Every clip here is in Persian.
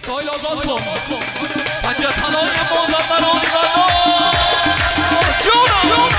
سایل آزاد کن پنجه طلای مازندران ایوانا جونم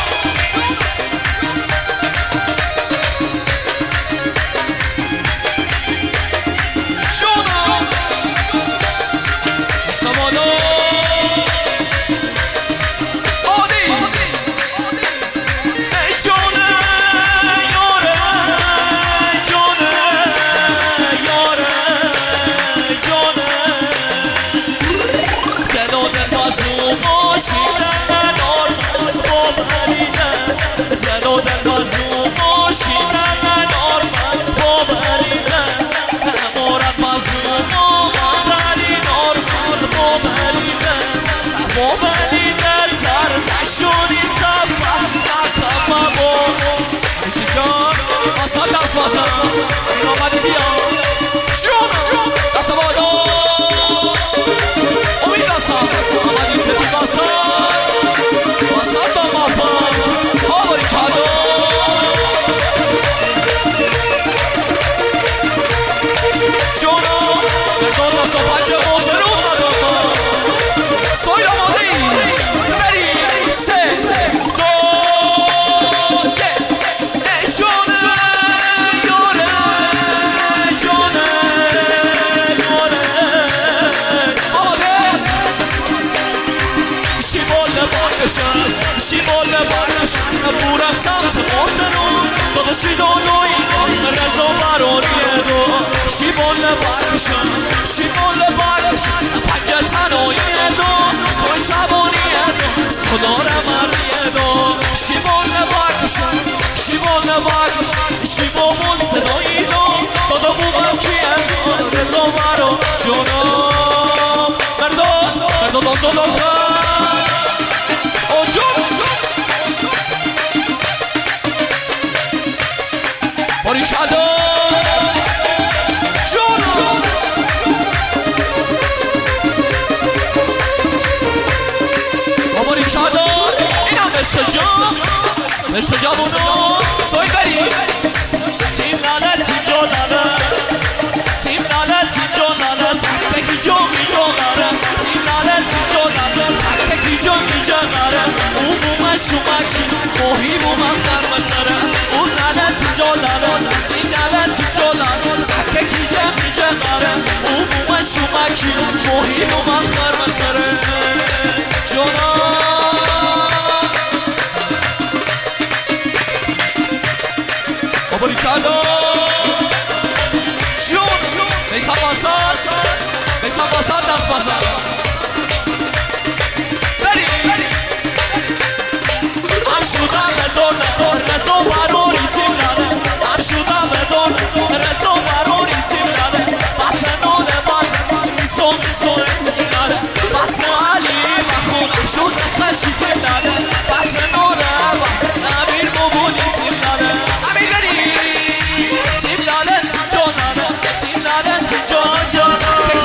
Asal das Wasser, nochmal die Bier. Schon, das war da. Und wie das hat, aber diese Wasser, Wasser da Mappa, aber ich hatte. Schon, der Gott das auf alte Hose runter. Soll ja mal die, ready, set, go, get, John. شیمال برنشن بورم سمت آسنون داداشی دانوی رزا برانیه دو شیمال برنشن پنجه تناییه دو سوی شبانیه دو صدار مریه دو شیمال برنشن شیمامون صدایی دو دادا بومم کیه دو رزا برا جونم مردان دازو دادم باریکلا جون باریکلا اینم عشق جوونا سوی بری تیم ناله تیم جانانه تیم ناله تیم جانانه تکی جان میجانانه تیم ناله تیم جانانه تکی جان میجانانه اون بومن شومکی ماهی بومن خرمتره اون ناله تیم جانانه تیم ناله تیم جانانه تکی جان میجانانه اون بومن شومکی ماهی بومن خرمتره جانان باریکلا جون میسم واسد دست بزن بری هم شدم بدون رزا براری تیم نده هم شدم بدون رزا براری تیم نده بطنانه میسون تیم نده بطن علی بخونم شد خشی تیم نده بطنانه امیر مبونی تیم نده امیر بری تیم نده تیم جانانه تیم نده تیم جانانه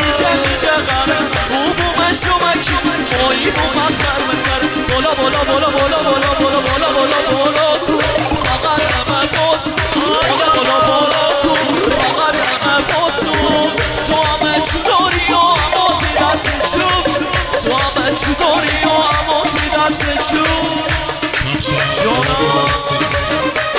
شومکی مایی بومن خرمتره بالا بالا بالا بالا بالا بالا بالا بالا بالا کو فقط همه باز بالا بالا بالا کو فقط همه باز تو همه چی داری و همازی دست چوب تو همه چی داری و همازی دست چوب جانم